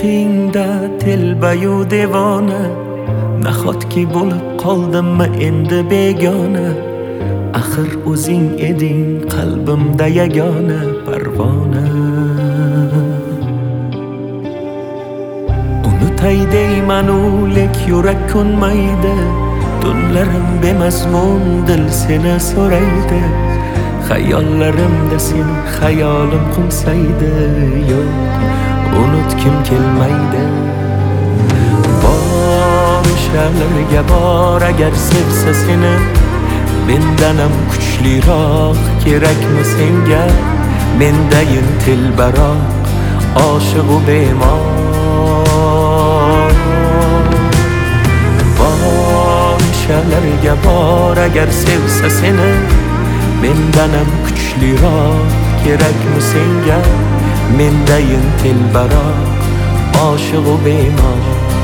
ishqingda telbayu devona, nahotki bo'lib qoldimmi endi begona. Axir o'zing eding qalbimda yagona parvona. Unutay deymanu lek yurak ko'nmaydi, tunlarim bemazmun dil seni so'raydi. Xayollarimda sen xayolim qo'nsaydi, yo'q unutkim kelmaydi. Bor o'shalarga bor agar sevsa seni, mendanam kuchliroq kerakmi senga? Mendayin telbaroq oshiqu bemor. Bor o'shalarga bor agar sevsa seni, mendanam kuchliroq kerakmi senga? Mendayin telbaroq oshiqu bemor.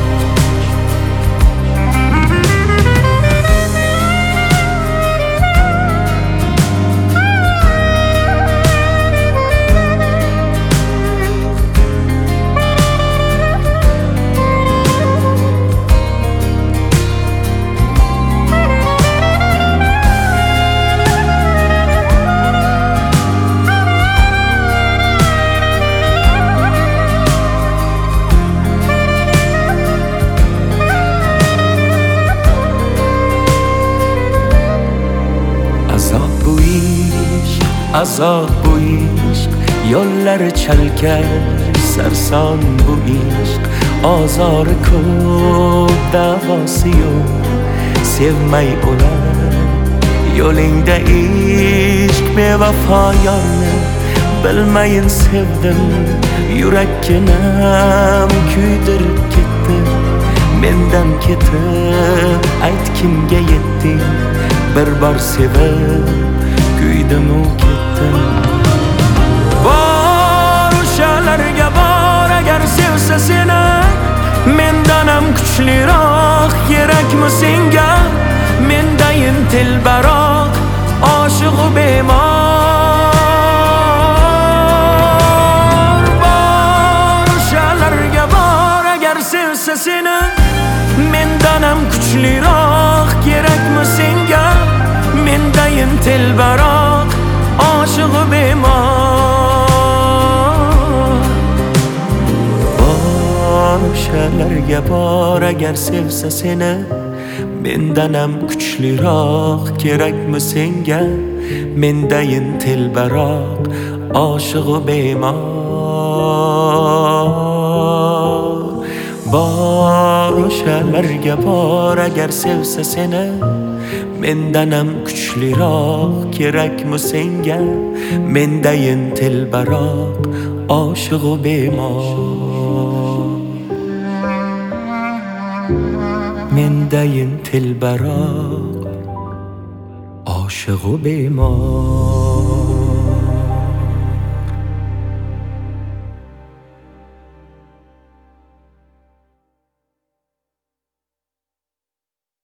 Azob bu ishq, yo'llari chalkash sarson bu ishq. Ozori ko'p, davosi yo'q, sevmay o'lar yo'lingda ishq. Bevafo yorni bilmayin sevdim, yurakkinam kuydirib ketdi. Mendan ketib ayt kimga yetding, bir bor sevib kuydimu ketdim. Bor o'shalarga bor agar sevsa seni, mendanam kuchliroq kerakmi senga? Mendayin telbaroq oshiqu bemor. Bor o'shalarga bor agar sevsa seni, mendanam kuchliroq kerakmi senga? Mendayin telbaroq oshiqu bemor. Bor o'shalarga bor agar sevsa seni, mendanam kuchliroq kerakmi senga? Mendayin telbaroq oshiqu bemor. Bor o'shalarga bor agar sevsa seni, mendanam kuchliroq kerakmi senga? Mendayin telbaroq oshiqu bemor. Mendayin telbaroq oshiqu bemor.